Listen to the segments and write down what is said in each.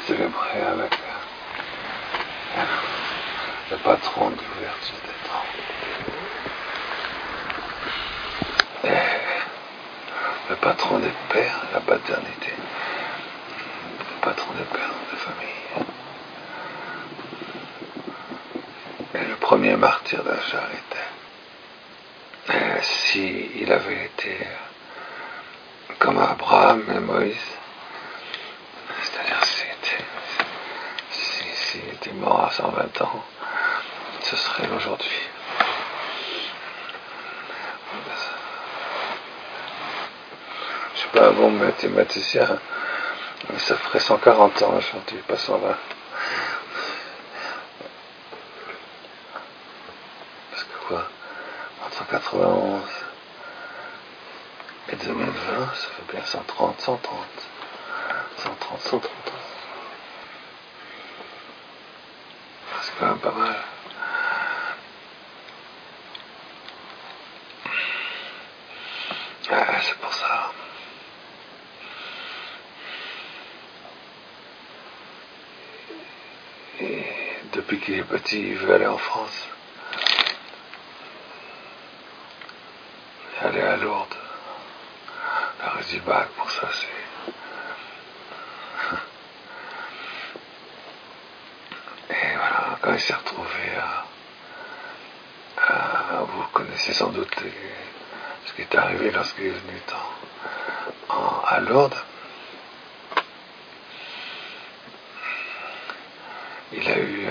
célébrer avec le patron de l'ouverture des temps. Le patron des pères, la paternité. Le patron des pères de famille. Et le premier martyr de la charité. Si il avait été comme Abraham et Moïse, c'est-à-dire s'il était mort à 120 ans, ce serait aujourd'hui. Je suis pas un bon mathématicien, mais ça ferait 140 ans aujourd'hui, pas 120. Parce que quoi, entre 91 et 2020, ça fait bien 130 ans. C'est quand même pas mal. C'est pour ça. Et depuis qu'il est petit, il veut aller en France. Aller à Lourdes. La rue du Bac, pour ça, c'est... Et voilà, quand il s'est retrouvé vous connaissez sans doute ce qui est arrivé lorsqu'il est venu à Lourdes. Il a eu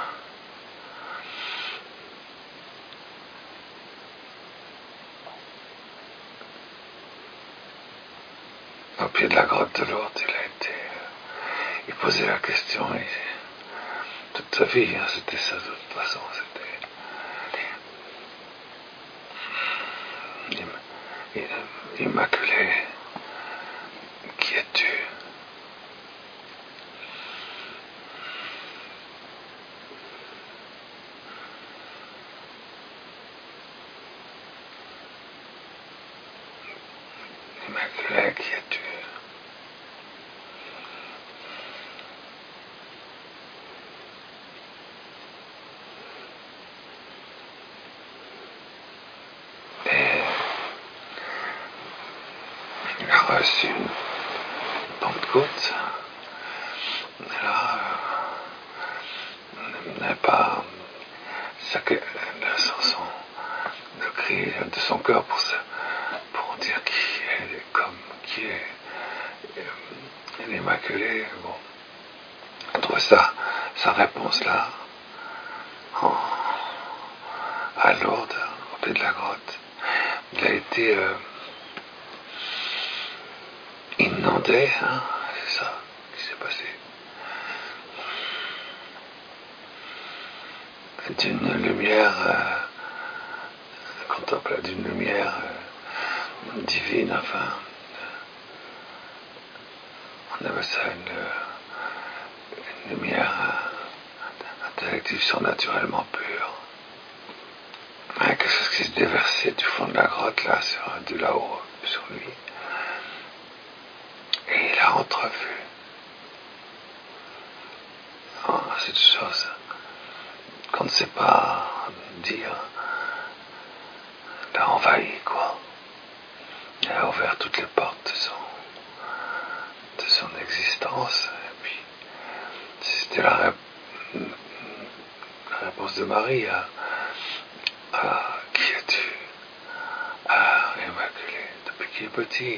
au pied de la grotte de Lourdes, il posait la question, toute sa vie, c'était ça de toute façon, c'était Immaculée, qui es-tu? Immaculée, qui es-tu? Reçu une Pentecôte. Et là, n'est pas le cri de son cœur pour dire qui est l'Immaculée. Bon, on trouve sa réponse là, à Lourdes, au pied de la grotte. Il a été inondé, c'est ça qui s'est passé, d'une lumière contemplative, d'une lumière divine, enfin, on appelle ça une lumière intellective surnaturellement pure. Quelque chose qui se déversait du fond de la grotte, de là-haut, sur lui. Et il a entrevu cette chose qu'on ne sait pas dire, l'a envahi, quoi. Il a ouvert toutes les portes de son existence. Et puis, c'était la réponse de Marie à qui es-tu? À Immaculée, depuis qu'il est petit.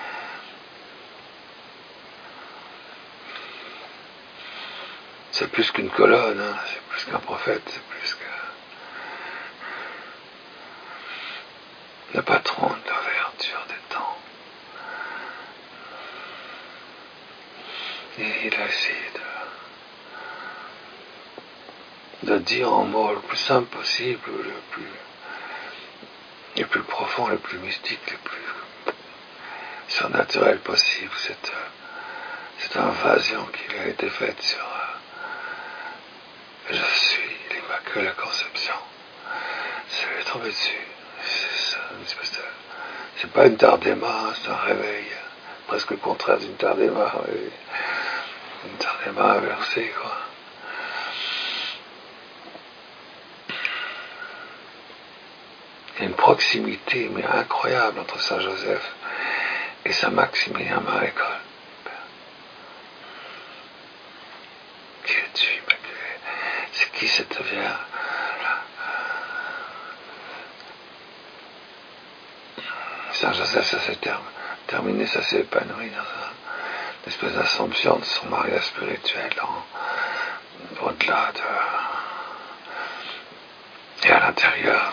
C'est plus qu'une colonne, c'est plus qu'un prophète, c'est plus que le patron de l'ouverture des temps. Et il a essayé de dire en mots le plus simple possible, le plus profond, le plus mystique, le plus surnaturel possible, cette invasion qui a été faite sur je suis l'Immaculée Conception. Ça lui est tombé dessus. C'est pas une tardema, c'est un réveil, presque le contraire d'une tardema. Une les mains inversées, quoi. Il y a une proximité, mais incroyable, entre Saint Joseph et Saint Maximilien Marie Kolbe. Qui es-tu, Immaculée? C'est qui cette Vierge? Saint Joseph, ça s'est terminé, ça s'est épanoui dans une espèce d'assomption de son mariage spirituel, au-delà et à l'intérieur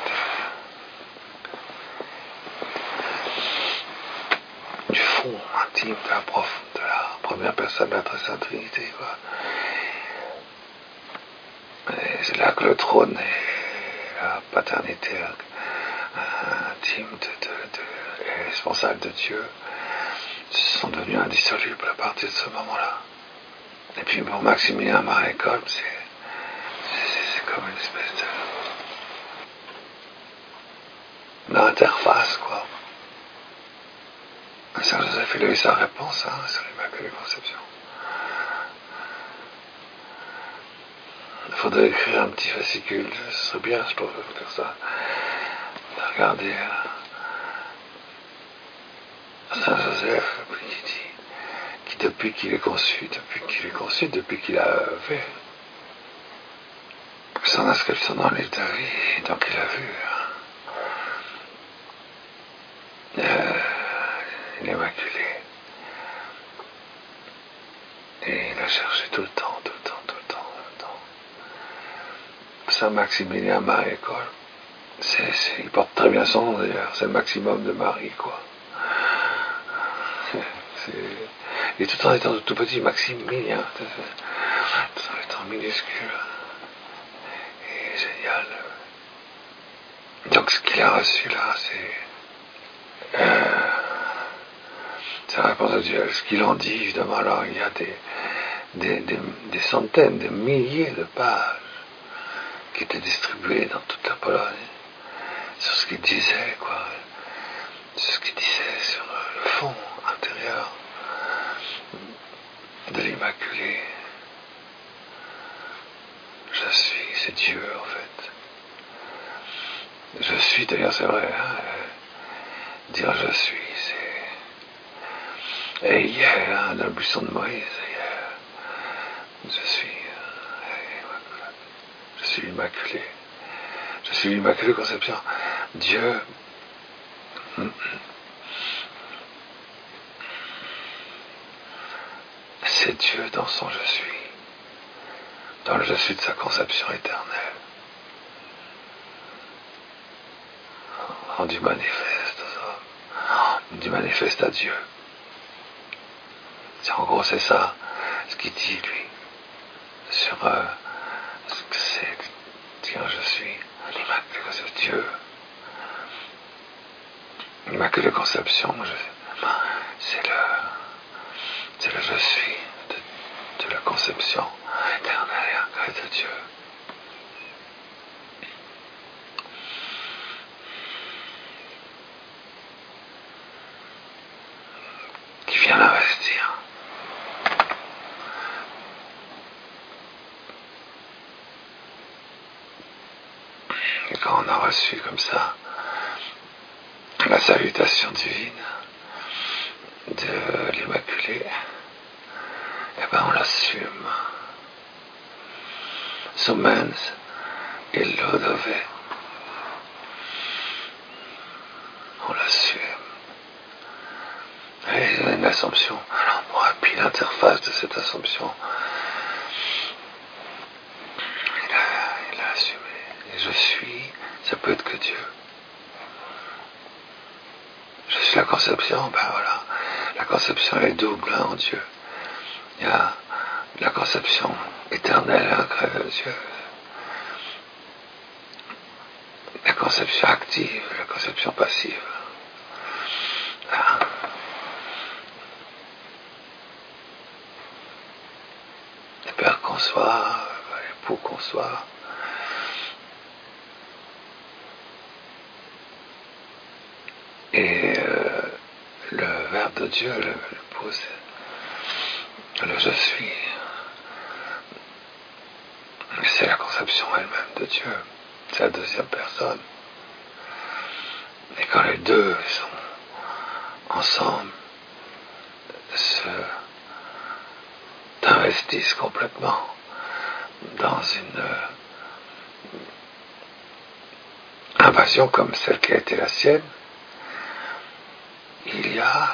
du fond intime, de la première personne de la Très Sainte Trinité, quoi. Et c'est là que le trône et la paternité intime et responsable de Dieu sont devenus indissolubles à partir de ce moment-là. Et puis pour Maximilien Marie Kolbe, c'est comme une espèce d'interface, quoi. Saint Joseph, il a eu sa réponse sur l'Immaculée Conception. Il faudrait écrire un petit fascicule, ce serait bien, je pourrais faire ça. Regardez Saint Joseph, qui depuis qu'il est conçu, depuis qu'il a fait son inscription dans le livre de vie, donc il a vu l'Immaculée. Et il a cherché tout le temps. Saint Maximilien Marie Kolbe, il porte très bien son nom d'ailleurs, c'est le maximum de Marie, quoi. Et tout en étant tout petit, Maximilien, tout en étant minuscule. Et génial. Donc ce qu'il a reçu là, c'est la réponse à Dieu. Ce qu'il en dit, évidemment, alors il y a des centaines, des milliers de pages qui étaient distribuées dans toute la Pologne sur ce qu'il disait, quoi. Sur ce qu'il disait sur le fond intérieur de l'Immaculée. Je suis, c'est Dieu en fait. Je suis, d'ailleurs c'est vrai, dire je suis, c'est... Et hier, dans le buisson de Moïse, je suis l'Immaculée. Je suis l'Immaculée Conception. Dieu, c'est Dieu dans son je suis, dans le je suis de sa conception éternelle, rendu manifeste aux hommes, rendu manifeste à Dieu. En gros, c'est ça ce qu'il dit, lui, sur ce que c'est dire je suis l'Immaculée Conception, Dieu. L'Immaculée Conception, c'est le je suis de la conception éternelle et incroyable de Dieu. Qui vient l'investir. Et quand on a reçu comme ça la salutation divine de l'Immaculée, eh ben on l'assume. Sumens il Lodove. On l'assume. Et il y a une assomption. Alors, et puis l'interface de cette assomption, il a assumé. Et je suis, ça peut être que Dieu. Je suis la conception, ben voilà. La conception est double en Dieu. Il y a la conception éternelle et incroyable de Dieu. La conception active, la conception passive. Le Père conçoit, l'époux conçoit. Et le Verbe de Dieu, l'époux, le je suis. c'est la conception elle-même de Dieu. C'est la deuxième personne. Et quand les deux sont ensemble, s'investissent complètement dans une invasion comme celle qui a été la sienne, il y a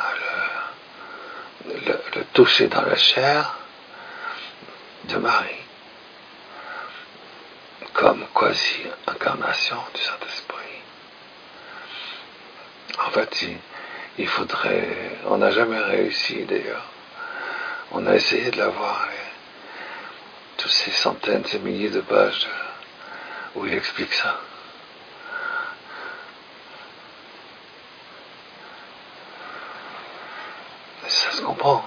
le toucher dans la chair de Marie, comme quasi-incarnation du Saint-Esprit. En fait, il faudrait... On n'a jamais réussi d'ailleurs. On a essayé de l'avoir, toutes ces centaines, ces milliers de pages où il explique ça. Ça se comprend.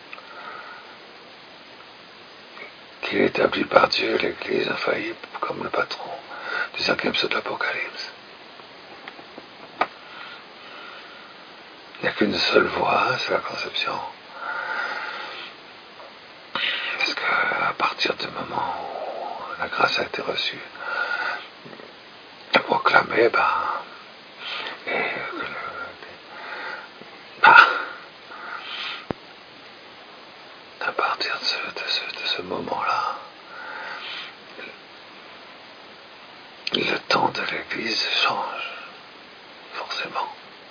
Qu'il est établi par Dieu l'Église infaillible comme le patron du 5e sceau de l'Apocalypse. Il n'y a qu'une seule voie, c'est la conception. Parce qu'à partir du moment où la grâce a été reçue, proclamée, à partir de ce moment-là, le temps de l'Église change, forcément.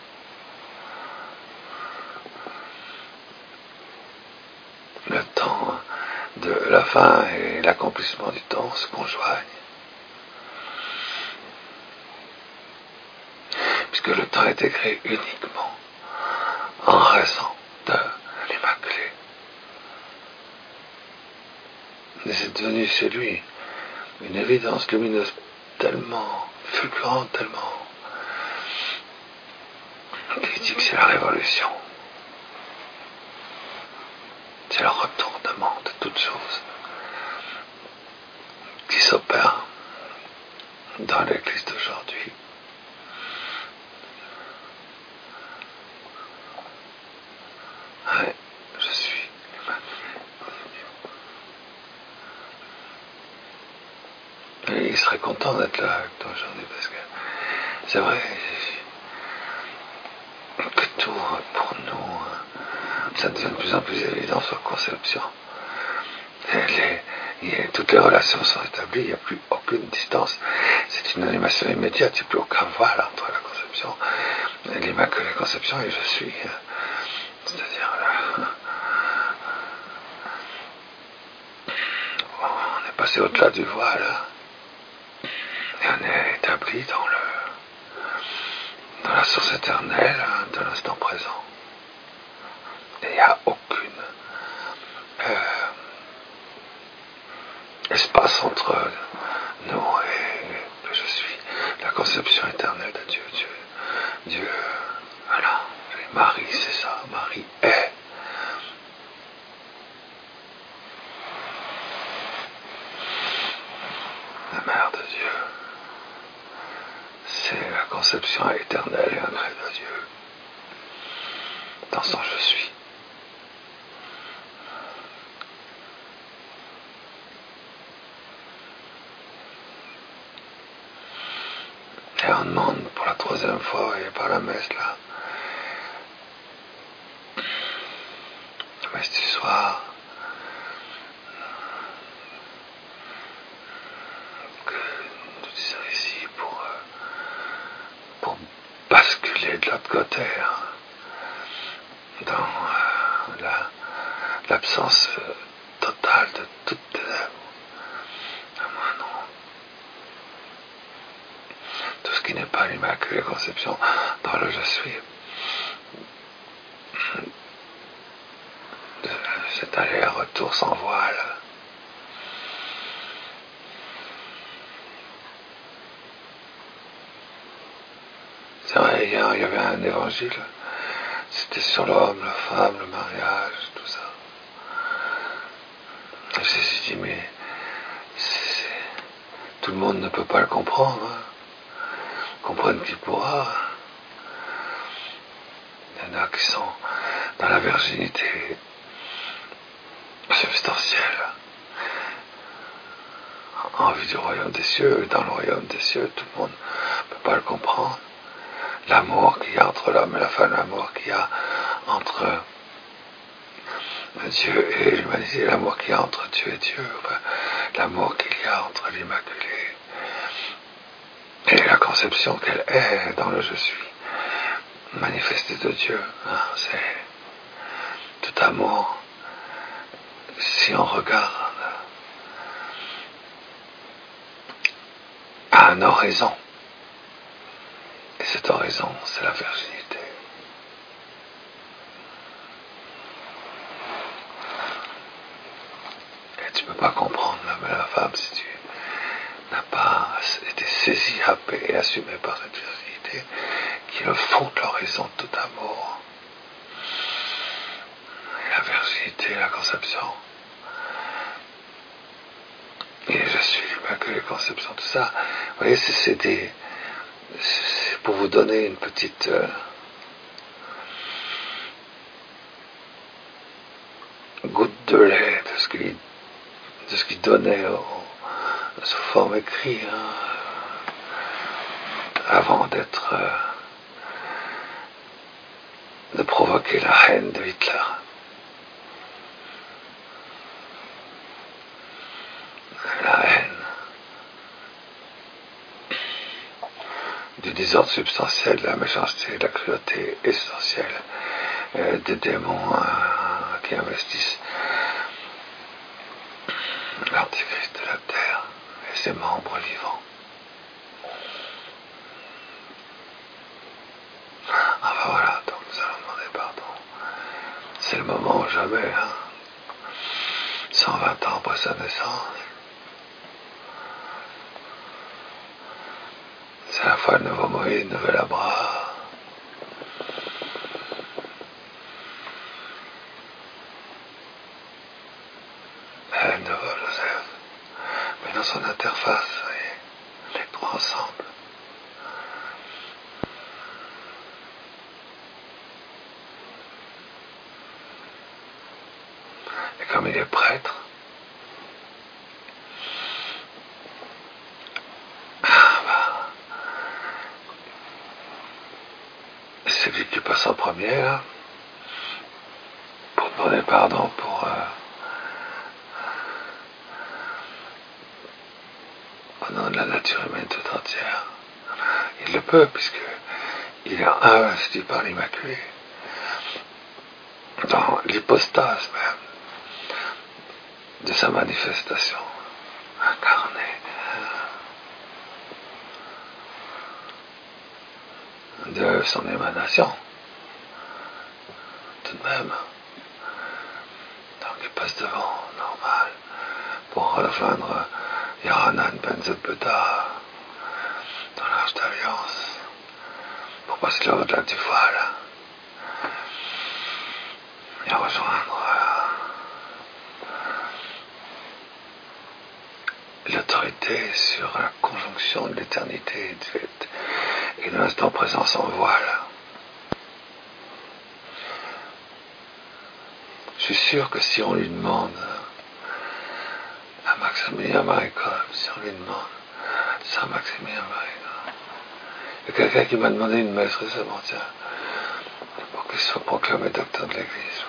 Le temps de la fin et l'accomplissement du temps se conjoignent. Puisque le temps a été créé uniquement en raison de l'Immaculée. Et c'est devenu chez lui une évidence lumineuse tellement fulgurante, tellement qu'il dit que c'est la révolution. C'est le retournement de toutes choses qui s'opère dans l'Église d'aujourd'hui. Ouais, je suis et il serait content d'être là avec toi aujourd'hui parce que c'est vrai que tout pour nous ça devient de plus en plus évident sur la conception. Toutes les relations sont établies, il n'y a plus aucune distance. C'est une animation immédiate, il n'y a plus aucun voile entre la conception, l'Immaculée Conception et je suis. C'est-à-dire, on est passé au-delà du voile et on est établi dans la source éternelle de l'instant présent. Et il n'y a aucune espace entre nous et le je suis, la conception éternelle de Dieu. Dieu, voilà, Marie, c'est ça, Marie est. La mère de Dieu. C'est la conception éternelle et incrée de Dieu. Dans son je suis. Et on demande pour la 3e fois, et par la messe là, la messe du soir, que nous disons ici pour basculer de l'autre côté, dans l'absence totale de toute ténèbres. Tout ce qui n'est pas l'Immaculée Conception dans le je suis. C'est aller-retour sans voile. C'est vrai, il y avait un évangile, c'était sur l'homme, la femme, le mariage, tout ça. Et Jésus dit, mais tout le monde ne peut pas le comprendre. Comprendre qui pourra. Il y en a qui sont dans la virginité substantielle, du royaume des cieux, et dans le royaume des cieux, tout le monde ne peut pas le comprendre. L'amour qu'il y a entre l'homme et la femme, l'amour qu'il y a entre Dieu et l'humanité, l'amour qu'il y a entre Dieu et Dieu, enfin, l'amour qu'il y a entre l'Immaculée et la conception qu'elle est dans le je suis manifesté de Dieu. Hein, c'est tout amour. Si on regarde à un horizon, et cet horizon, c'est la virginité. Et tu ne peux pas comprendre l'homme et la femme si tu n'as pas été saisi, happé et assumé par cette virginité qui est le fond de l'horizon de tout amour. Et la virginité, la conception. Et je suis l'Immaculée Conception, tout ça. Vous voyez, c'est pour vous donner une petite goutte de lait de ce qu'il donnait sous forme écrite, hein, avant de provoquer la haine de Hitler. La haine du désordre substantiel, de la méchanceté, de la cruauté essentielle, des démons qui investissent l'antichrist de la terre et ses membres vivants. Enfin voilà, donc nous allons demander pardon. C'est le moment ou jamais, hein. 120 ans après sa naissance. C'est la fois le nouveau Moïse, le nouvel Abraham. Le nouveau Joseph. Mais dans son interface, vous voyez, les trois ensemble. Et comme il est prêtre, c'est lui qui passe en premier, là, pour demander pardon au nom de la nature humaine tout entière. Il le peut, puisqu'il est investi par l'Immaculée, dans l'hypostase même de sa manifestation incarnée. De son émanation, tout de même. Donc il passe devant, normal, pour rejoindre Yohanan ben Zakkai dans l'Arche d'Alliance, pour passer au-delà du voile et rejoindre l'autorité sur la conjonction de l'éternité et de l'instant présent sans voile. Je suis sûr que si on lui demande à Maximilien Maréchal, si on lui demande Saint Maximilien Maréchal, il y a quelqu'un qui m'a demandé une messe récemment, tiens, pour qu'il soit proclamé docteur de l'Église.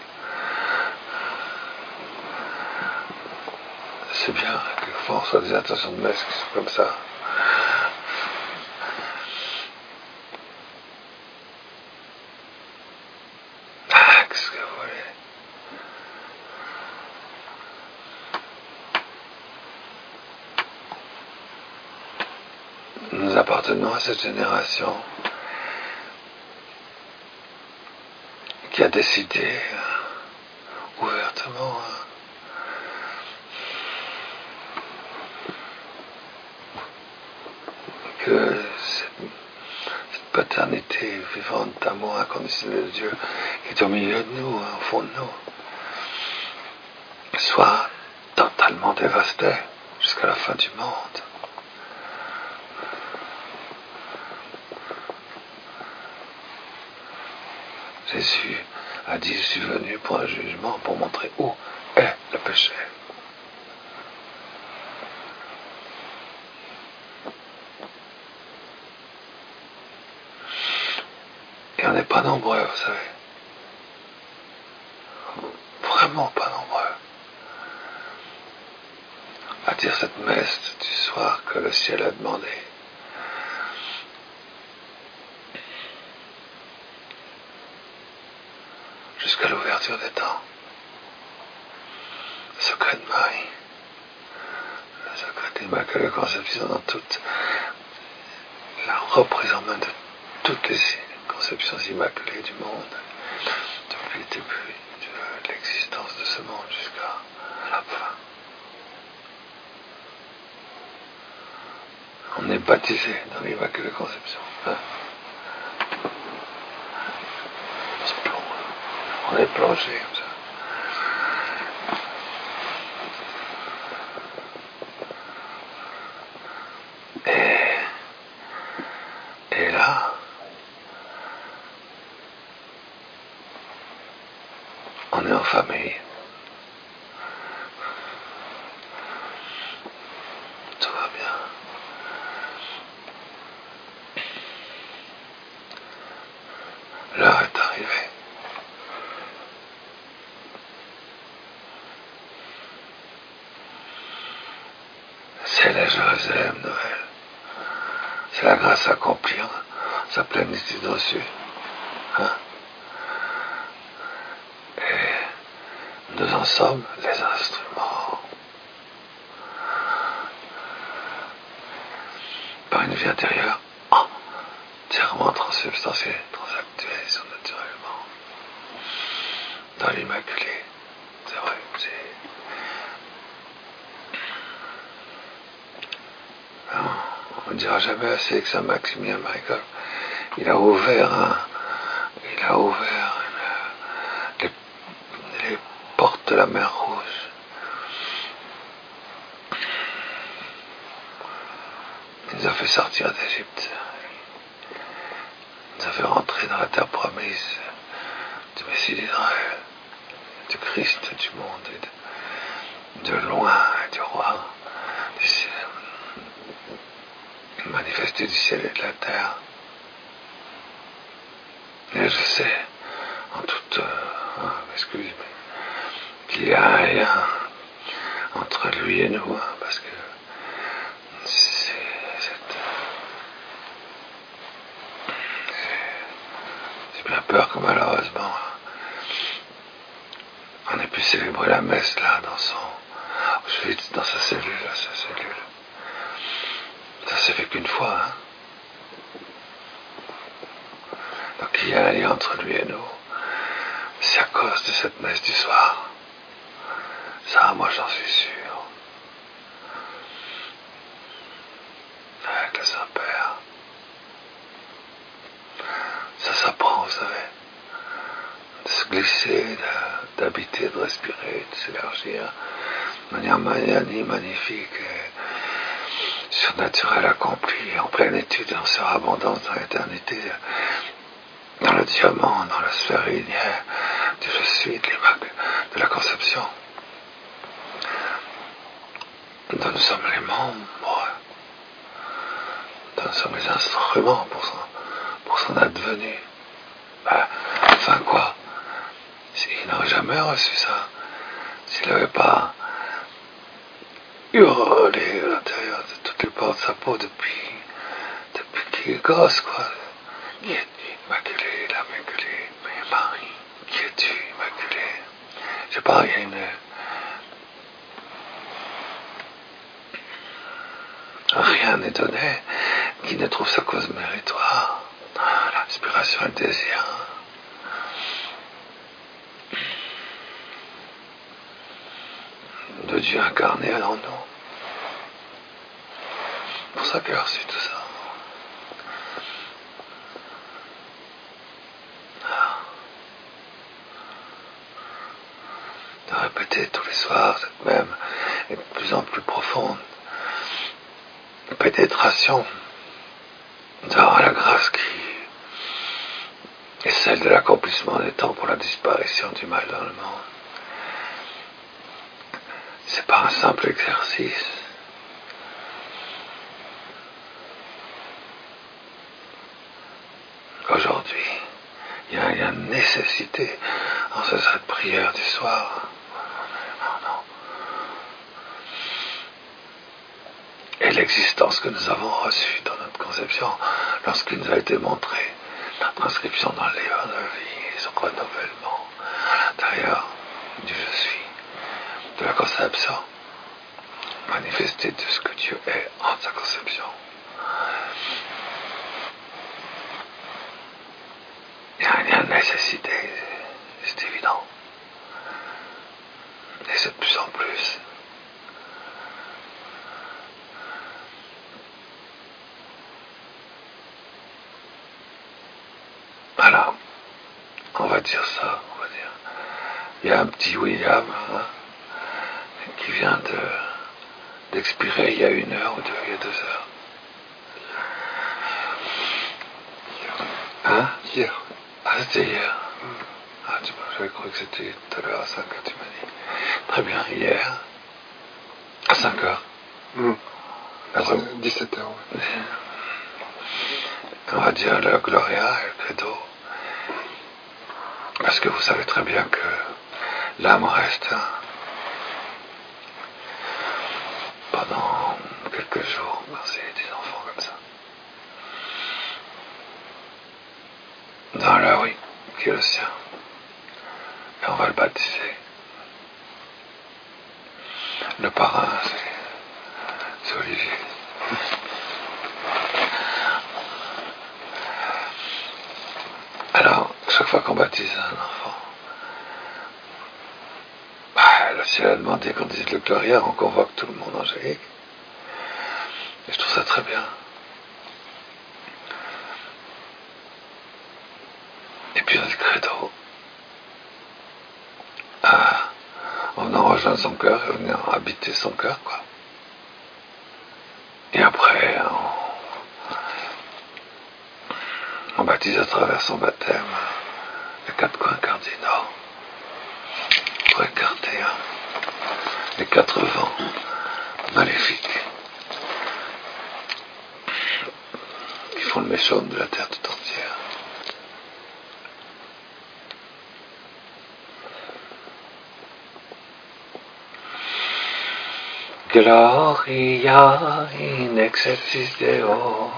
C'est bien, quelquefois on reçoit des intentions de messe qui sont comme ça. Qu'est-ce que vous voulez? Nous appartenons à cette génération qui a décidé ouvertement que cette paternité vivante d'amour inconditionnel de Dieu qui est au milieu de nous, au fond de nous, soit totalement dévastée jusqu'à la fin du monde. Jésus a dit, je suis venu pour un jugement, pour montrer où est le péché. pas nombreux, vous savez. Vraiment pas nombreux. À dire cette messe du soir que le ciel a demandé. Jusqu'à l'ouverture des temps. Le secret de Marie. Le secret d'Immaculée Conception dans toute la représentation de toutes les conceptions immaculées du monde, depuis le début de l'existence de ce monde jusqu'à la fin. On est baptisé dans l'Immaculée Conception. Hein? On est plongé comme ça. Et là, on est en famille. Tout va bien. L'heure est arrivée. C'est la Jérusalem Noël. C'est la grâce à accomplir sa plénitude reçue. Hein? Et nous en sommes les instruments. Par une vie intérieure entièrement transubstantielle, transactuelle, surnaturellement. Dans l'Immaculée. C'est vrai, on ne dira jamais assez que Saint Maximilien Maréchal, il a ouvert les portes de la mer Rouge. Il nous a fait sortir d'Égypte. Il nous a fait rentrer dans la terre promise du Messie d'Israël, du Christ du monde, et de loin, du roi du ciel, manifesté du ciel et de la terre. Et je sais, en toute excuse, qu'il y a un lien entre lui et nous, parce que j'ai bien peur que malheureusement on ait pu célébrer la messe là dans sa cellule. Ça s'est fait qu'une fois. Hein. Donc il y a un lien entre lui et nous. C'est à cause de cette messe du soir. Ça, moi j'en suis sûr. Avec le Saint-Père. Ça s'apprend, vous savez. De se glisser, d'habiter, de respirer, de s'élargir de manière magnifique et surnaturelle, accomplie, en pleine étude, en surabondance dans l'éternité, dans le diamant, dans la sphère linéaire du je suis, de la conception, dont nous sommes les membres, dont nous sommes les instruments pour son advenu. Enfin quoi, s'il n'aurait jamais reçu ça, s'il n'avait pas hurlé à l'intérieur de toutes les portes de sa peau depuis qu'il est gosse, quoi. Qui es-tu, Immaculée, l'Immaculée, mais Marie, qui es-tu, Immaculée? Je sais pas, il y a rien n'est donné qui ne trouve sa cause méritoire. L'inspiration et le désir. De Dieu incarné en nous. C'est pour ça qu'il a reçu tout ça. De répéter tous les soirs cette même et de plus en plus profonde pénétration dans la grâce qui est celle de l'accomplissement des temps pour la disparition du mal dans le monde. C'est pas un simple exercice. Aujourd'hui, nécessité en cette prière du soir. Non. Et l'existence que nous avons reçue dans notre conception, lorsqu'il nous a été montré notre inscription dans le livre de vie, son renouvellement à l'intérieur du je suis, de la conception manifestée de ce que Dieu est en sa conception. Il y a une nécessité, c'est évident. Et c'est de plus en plus. Voilà, on va dire ça, on va dire. Il y a un petit William qui vient d'expirer il y a 1 heure ou il y a 2 heures. Hein? Hier. Ah, c'était hier. Ah, j'avais cru que c'était tout à l'heure à 5 heures, tu m'as dit. Très bien, hier, à 5 heures. 17 heures, ouais. On va dire le Gloria et le Credo. Parce que vous savez très bien que l'âme reste pendant quelques jours quand c'est des enfants comme ça. Dans la oui, qui est le sien. Et on va le baptiser. Le parrain, c'est Olivier. Alors, chaque fois qu'on baptise un enfant, le ciel a demandé qu'on dise le Gloria, on convoque tout le monde angélique. Et je trouve ça très bien. Et puis on dit Credo. On venant rejoindre son cœur et venir habiter son cœur, quoi. Et après, on baptise à travers son baptême les 4 coins cardinaux pour écarter les 4 vents maléfiques qui font le méchant de la terre tout entière. Gloria in excelsis Deo,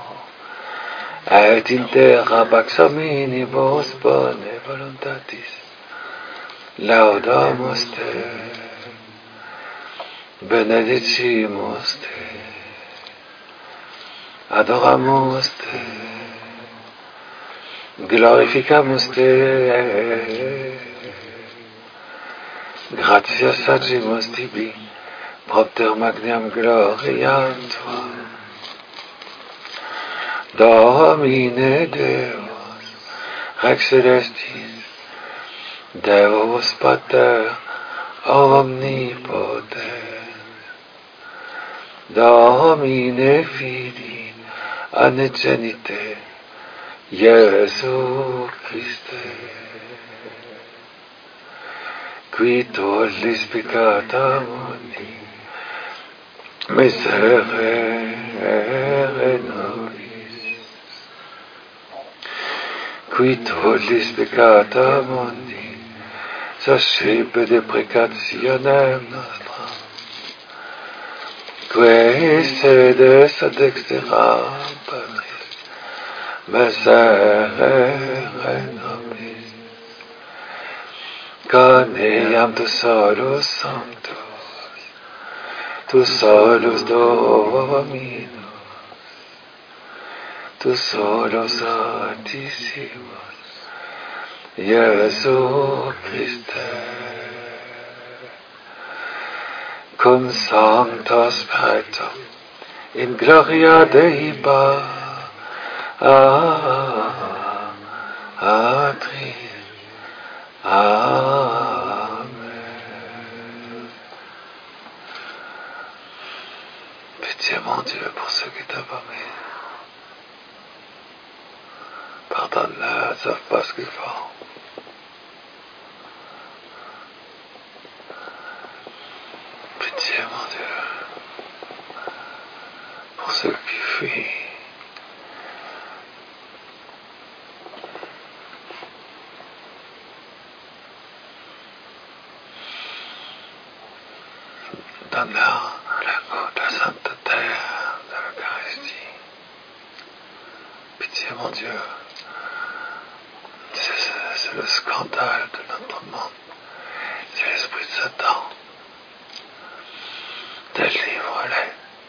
et in terra pax hominibus bone voluntatis, laudamus te, benedicimus te, adoramus te, glorificamus te, gratias agimus tibi, propter magnam gloriam tuam. Domine Deus, Rex Celestis, Deus Pater omnipotens, Domine Fili Anigenite, Iesu Christe, qui tollis peccata mundi, miserere nobis, qui tollis peccata mundi, suscipe deprecationem nostram, qui sedes ad extera Patris, miserere nobis, Caneam tu solus sanctus, tu solus Dominus, tu solus Altissimus, Iesu Christe, cum Sancto Spiritu, in gloria Dei Patris. Amen. Pitié, mon Dieu, pour ceux qui t'ont permis. Pardonne-leur, ils ne savent pas ce qu'ils font. Pitié, mon Dieu, pour ceux qui fuient. donnant la goutte de sainteté de l'Eucharistie. Pitié, mon Dieu, c'est le scandale de notre monde. C'est l'esprit de Satan. Délivre-les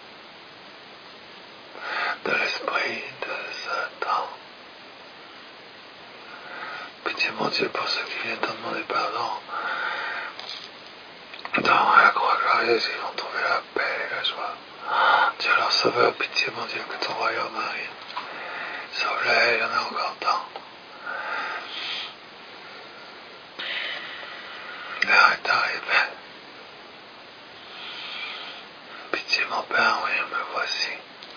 de l'esprit de Satan. Pitié, mon Dieu, pour ceux qui viennent te demander pardon. Dans la croix glorieuse, ils vont trouver la paix et la joie. Dieu leur sauveur, pitié, mon Dieu, que ton royaume arrive. Sauve-les, il y en a encore temps. L'heure est arrivée. Pitié, mon Père, oui, me voici.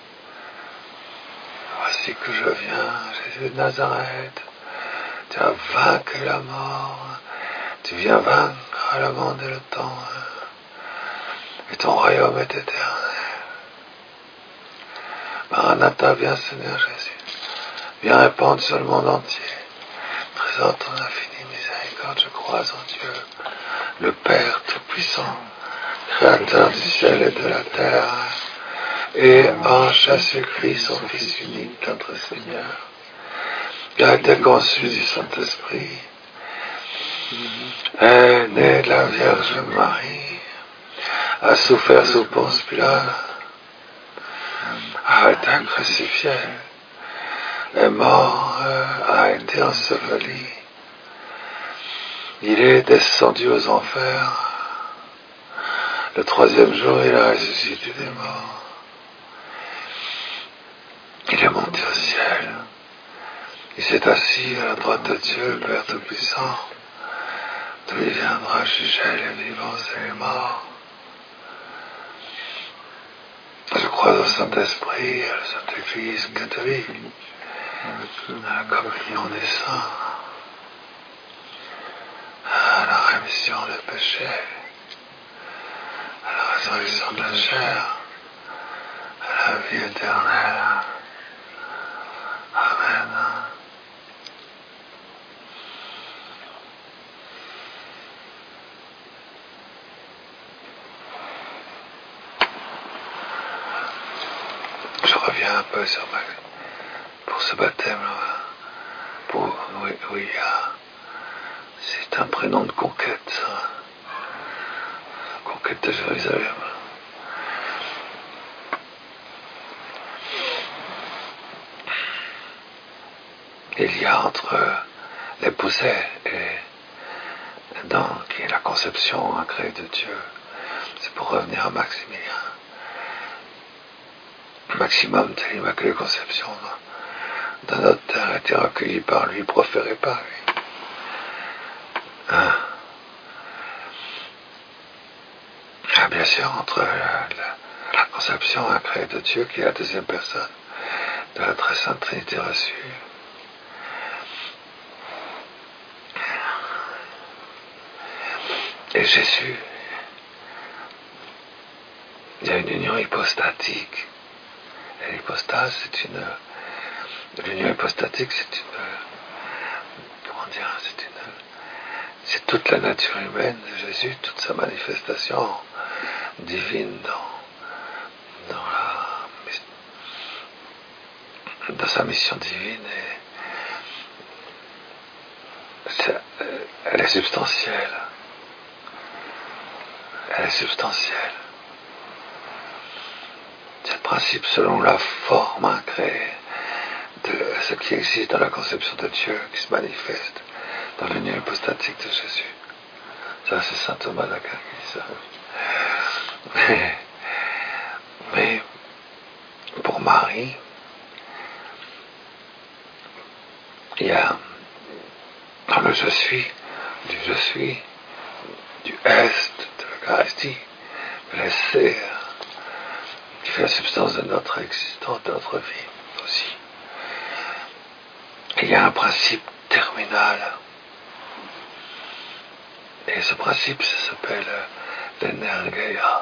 Voici que je viens, Jésus de Nazareth. Tu as vaincu la mort. Tu viens vaincre le monde et le temps. Et ton royaume est éternel. Maranatha, viens, Seigneur Jésus. Viens répandre sur le monde entier. Trésor ton infinie miséricorde. Je crois en Dieu, le Père Tout-Puissant, Créateur du ciel et de la terre, et en Jésus-Christ, son Fils unique, notre Seigneur, qui a été conçu du Saint-Esprit, est né de la Vierge Marie, a souffert sous Ponce Pilate, a été crucifié, est mort, a été enseveli, il est descendu aux enfers, le troisième jour il a ressuscité des morts, il est monté au ciel, il s'est assis à la droite de Dieu, le Père Tout-Puissant, d'où il viendra juger les vivants et les morts. Je crois au Saint-Esprit, à la Sainte Église catholique, à la communion des saints, à la rémission des péchés, à la résurrection de la chair, à la vie éternelle. Amen. Je reviens un peu sur pour ce baptême. Oui, c'est un prénom de conquête, ça. Conquête de Jérusalem. Il y a entre l'épousé et donc la conception incréée de Dieu. C'est pour revenir à Maximilien. Maximum de l'Immaculée Conception dans notre terre a été recueilli par lui, proféré par lui. Bien sûr, entre la conception incréée de Dieu, qui est la deuxième personne de la très sainte Trinité reçue, et Jésus, il y a une union hypostatique. Et l'hypostase, l'union hypostatique, c'est toute la nature humaine de Jésus, toute sa manifestation divine dans sa mission divine. Elle est substantielle. Elle est substantielle. C'est le principe selon la forme incréée de ce qui existe dans la conception de Dieu, qui se manifeste dans l'union hypostatique de Jésus. Ça, c'est saint Thomas d'Aquin qui dit ça. Mais pour Marie, il y a dans le je suis, du est, de l'Eucharistie, de l'essai, qui fait la substance de notre existence, de notre vie aussi. Et il y a un principe terminal. Et ce principe, ça s'appelle l'energeia.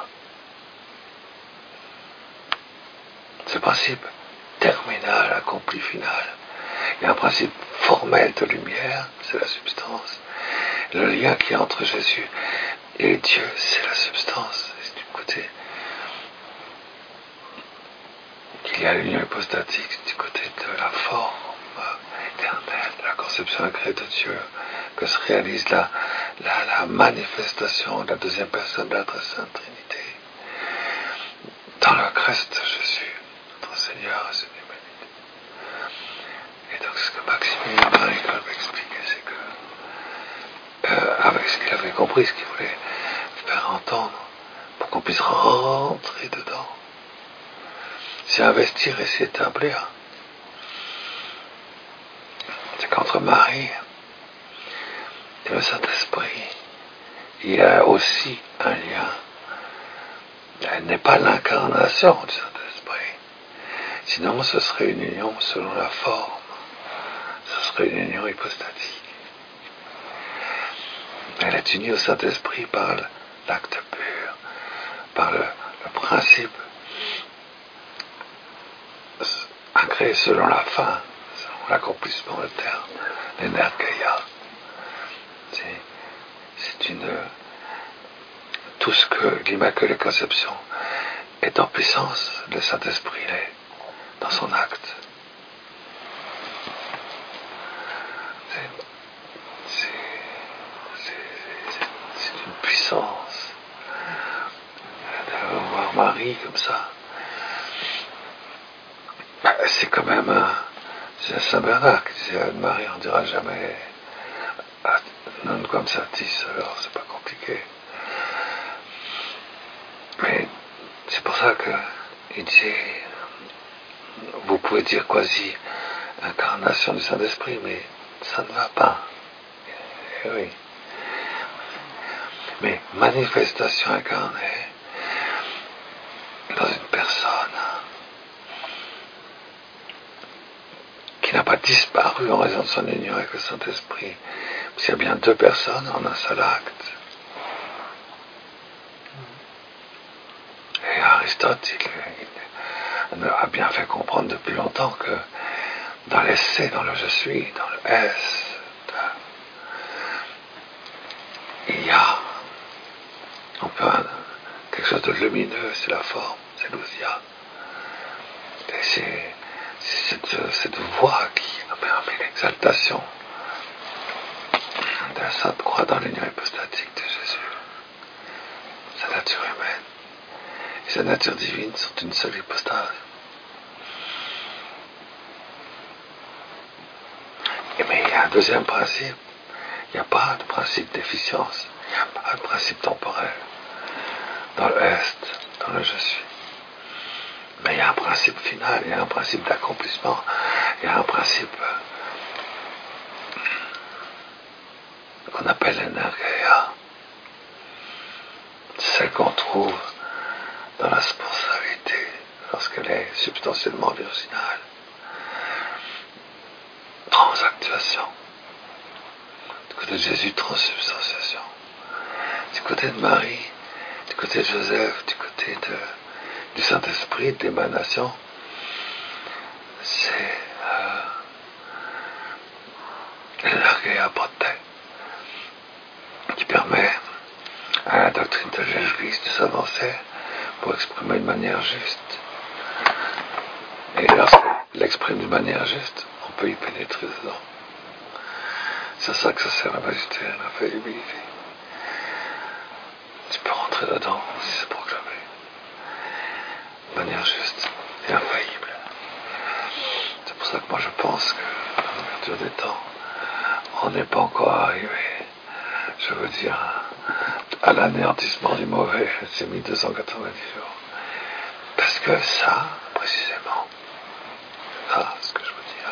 Ce principe terminal, accompli, final. Il y a un principe formel de lumière, c'est la substance. Le lien qui est entre Jésus et Dieu, c'est la substance. C'est a l'union hypostatique du côté de la forme éternelle, de la conception agréée de Dieu, que se réalise la manifestation de la deuxième personne de la très sainte Trinité dans le Christ de Jésus, notre Seigneur et son humanité. Et donc ce que Maximilien Marie-Kolb expliquait, c'est que avec ce qu'il avait compris, ce qu'il voulait faire entendre, pour qu'on puisse rentrer dedans, s'y investir et s'y établir, c'est qu'entre Marie et le Saint-Esprit, il y a aussi un lien. Elle n'est pas l'incarnation du Saint-Esprit. Sinon, ce serait une union selon la forme. Ce serait une union hypostatique. Elle est unie au Saint-Esprit par l'acte pur, par le principe agréé selon la fin, selon l'accomplissement du terme, l'énergia. C'est tout ce que l'Immaculée Conception est en puissance, le Saint-Esprit l'est dans son acte. C'est une puissance de voir Marie comme ça. C'est quand même c'est Saint Bernard qui disait à Marie, on ne dira jamais non comme satis, alors c'est pas compliqué. Mais c'est pour ça qu'il dit, vous pouvez dire quasi incarnation du Saint-Esprit, mais ça ne va pas. Et oui. Mais manifestation incarnée dans une personne qui n'a pas disparu en raison de son union avec le Saint-Esprit. Parce qu'il y a bien deux personnes en un seul acte. Et Aristote, il a bien fait comprendre depuis longtemps que dans l'essai, dans le je suis, dans le S, il y a quelque chose de lumineux, c'est la forme, c'est l'ousia. Et c'est cette voix qui permet l'exaltation de la Sainte Croix dans l'union hypostatique de Jésus. Sa nature humaine et sa nature divine sont une seule hypostase. Mais il y a un deuxième principe. Il n'y a pas de principe d'efficience. Il n'y a pas de principe temporel. Dans le Est, dans le je suis. Mais il y a un principe final, il y a un principe d'accomplissement, il y a un principe qu'on appelle l'énergia. C'est celle qu'on trouve dans la sponsalité, lorsqu'elle est substantiellement virginale. Transactuation. Du côté de Jésus, transsubstantiation. Du côté de Marie, du côté de Joseph, du côté du Saint-Esprit, de l'émanation, c'est l'énergia proté, qui permet à la doctrine de l'Église de s'avancer pour exprimer d'une manière juste. Et lorsqu'elle l'exprime d'une manière juste, on peut y pénétrer dedans. C'est ça que ça sert la majesté, la faillibilité. Tu peux rentrer dedans si c'est proclamé. De manière juste et infaillible. C'est pour ça que moi je pense que dans l'ouverture des temps, on n'est pas encore arrivé, je veux dire, à l'anéantissement du mauvais, c'est 1290 jours. Parce que ça, précisément, ce que je veux dire,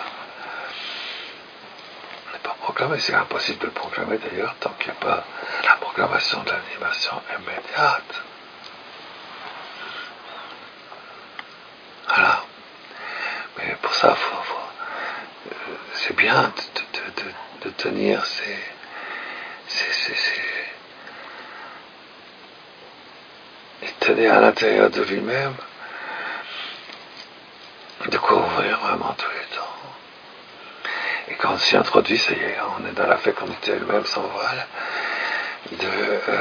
n'est pas proclamé. C'est impossible de le proclamer d'ailleurs tant qu'il n'y a pas la proclamation de l'animation immédiate. Voilà. Mais pour ça, c'est bien de tenir et tenir à l'intérieur de lui-même, de couvrir vraiment tous les temps. Et quand on s'y introduit, ça y est, on est dans la fécondité elle-même sans voile,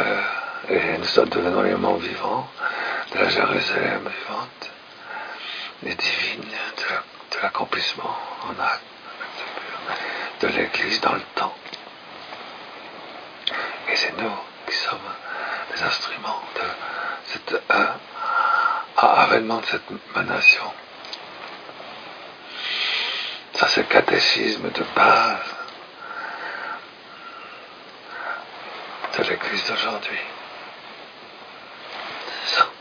et nous sommes devenus les membres vivants de la Jérusalem vivante. et divine de l'accomplissement en acte de l'Église dans le temps. Et c'est nous qui sommes les instruments de cet avènement de cette nation. Ça, c'est le catéchisme de base de l'Église d'aujourd'hui. C'est ça.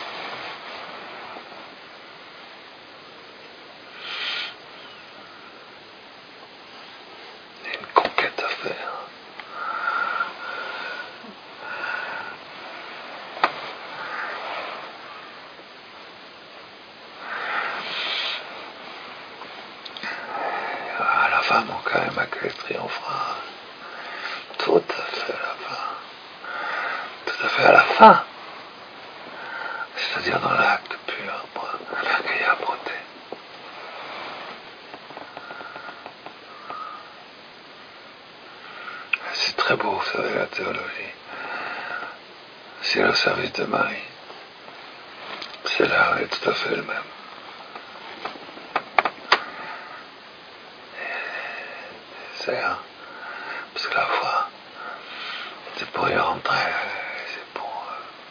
Il y a une conquête à faire. À la fin, mon cœur immaculé triomphera. Tout à fait à la fin. Tout à fait à la fin. C'est-à-dire dans l'acte pur, l'accueil à beauté. C'est très beau, vous savez, la théologie. C'est le service de Marie. C'est là, elle est tout à fait le même. C'est parce que la foi, c'est pour y rentrer, c'est pour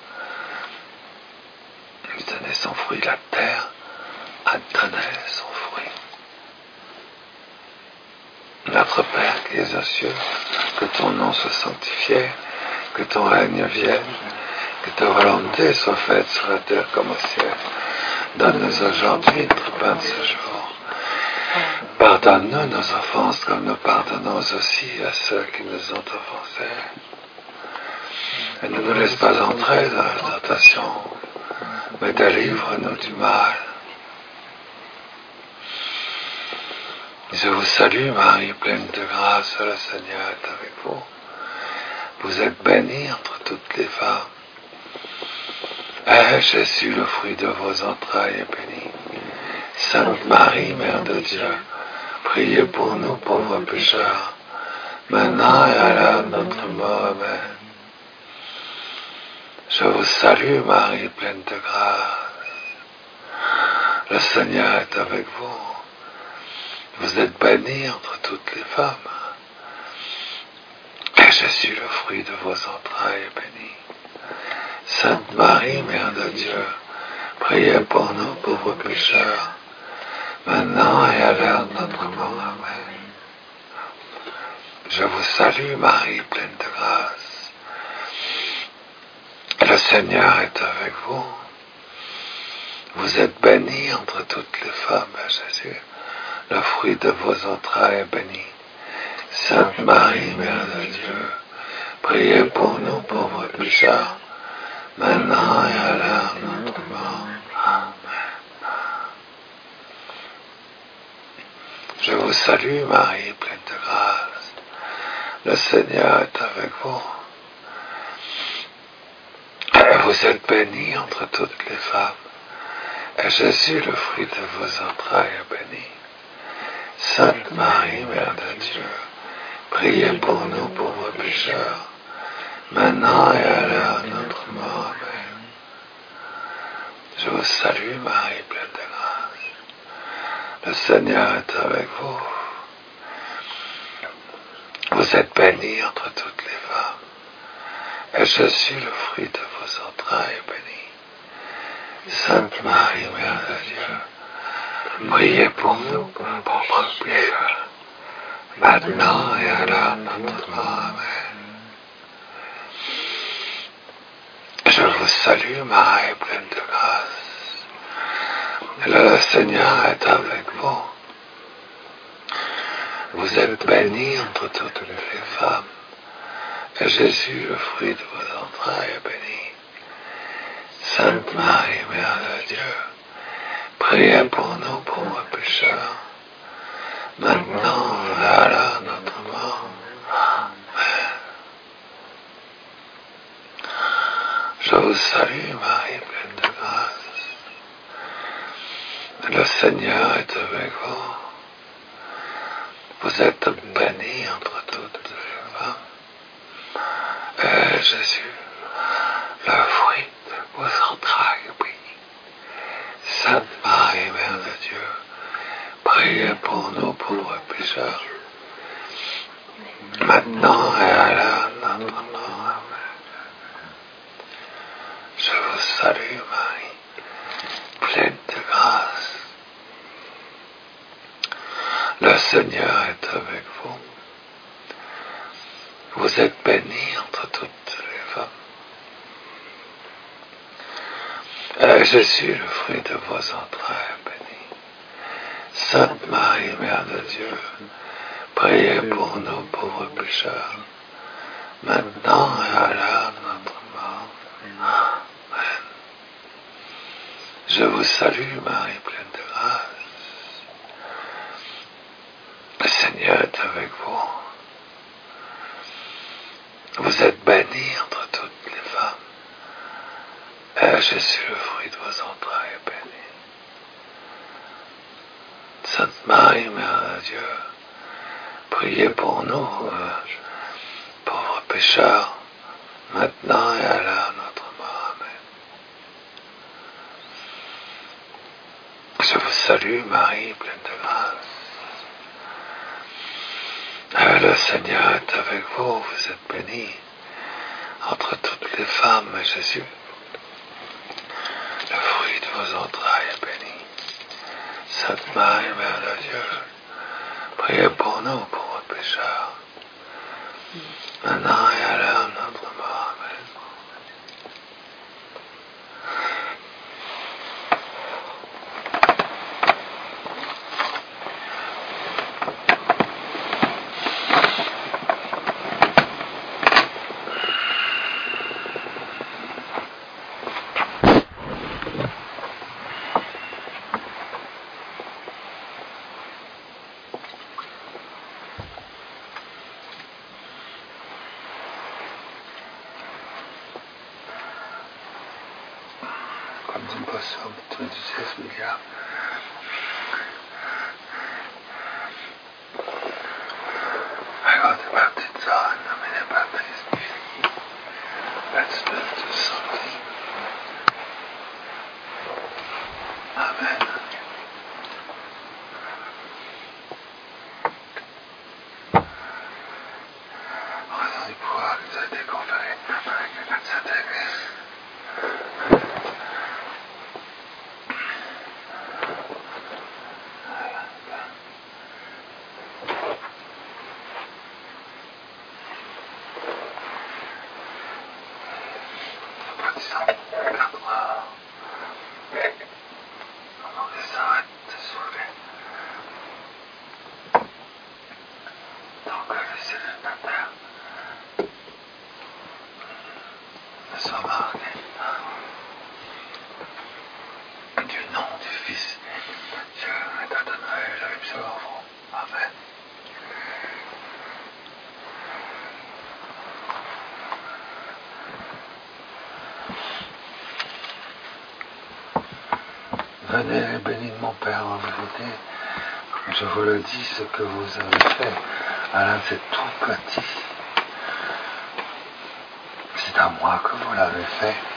lui donner son fruit. La terre a donné son fruit. Notre Père qui es aux cieux, que ton nom soit sanctifié, que ton règne vienne, que ta volonté soit faite sur la terre comme au ciel. Donne-nous aujourd'hui notre pain de ce jour. Pardonne-nous nos offenses comme nous pardonnons aussi à ceux qui nous ont offensés. Et ne nous laisse pas entrer dans la tentation, mais délivre-nous du mal. Je vous salue Marie, pleine de grâce, le Seigneur est avec vous. Vous êtes bénie entre toutes les femmes. Et Jésus, le fruit de vos entrailles, est béni. Sainte Marie, Mère de Dieu, priez pour nous pauvres pécheurs, maintenant et à l'heure de notre mort. Amen. Je vous salue Marie, pleine de grâce. Le Seigneur est avec vous. Vous êtes bénie entre toutes les femmes. Et Jésus, le fruit de vos entrailles, est béni. Sainte Marie, Mère de Dieu, priez pour nous pauvres pécheurs, maintenant et à l'heure de notre mort. Amen. Je vous salue Marie, pleine de grâce. Le Seigneur est avec vous. Vous êtes bénie entre toutes les femmes, et Jésus, le fruit de vos entrailles, est béni. Sainte Marie, Mère de Dieu, priez pour nous pauvres pécheurs, maintenant et à l'heure de notre mort. Amen. Je vous salue Marie, pleine de grâce. Le Seigneur est avec vous. Vous êtes bénie entre toutes les femmes, et Jésus, le fruit de vos entrailles, est béni. Sainte Marie, Mère de Dieu, priez pour nous pauvres pécheurs, maintenant et à l'heure de notre mort. Amen. Je vous salue Marie, pleine de grâce. Le Seigneur est avec vous. Vous êtes bénie entre toutes les femmes, et Jésus, le fruit de vos entrailles, est béni. Sainte Marie, Mère de Dieu, priez pour nous pauvres pécheurs, maintenant et à l'heure de notre mort. Amen. Je vous salue Marie, pleine de grâce. Le Seigneur est avec vous. Vous êtes bénie entre toutes les femmes, et Jésus, le fruit de vos entrailles, est béni. Sainte Marie, Mère de Dieu, priez pour nous pauvres pécheurs, maintenant et à l'heure de notre mort. Amen. Je vous salue Marie, pleine de grâce. Le Seigneur est avec vous. Vous êtes bénie entre toutes les femmes. Et Jésus, le fruit de vos entrailles, est béni. Sainte Marie, salue Marie, pleine de grâce. Le Seigneur est avec vous. Vous êtes bénie entre toutes les femmes. Et Jésus, le fruit de vos entrailles, est béni. Sainte Marie, Mère de Dieu, priez pour nous pauvres pécheurs, maintenant et à l'heure de notre mort. Amen. Je vous salue, Marie, pleine de grâce. Le Seigneur est avec vous. Vous êtes bénie entre toutes les femmes. Et Jésus, le fruit de vos entrailles, est béni. Sainte Marie, Mère de Dieu, priez pour nous, pauvres pécheurs, maintenant et à l'heure de notre mort. Amen. Je vous salue, Marie, pleine de grâce. Le Seigneur est avec vous, vous êtes bénie entre toutes les femmes, et Jésus, le fruit de vos entrailles, est béni. Sainte Marie, Mère de Dieu, priez pour nous, pauvres pécheurs, maintenant et à l'heure de notre mort. Amen. Comme dit le psaume 16 milliards. Gott baptist Sohn, damit der Baptist fini. Letzte Sonne. Amen. En raison du pouvoir qui nous a été conféré par la Sainte Église. Du nom du Fils, je te donnerai la rémission en vous. Amen. Venez, béni de mon Père, en vérité, je vous le dis, ce que vous avez fait à l'un de ces tout petits, c'est à moi que vous l'avez fait.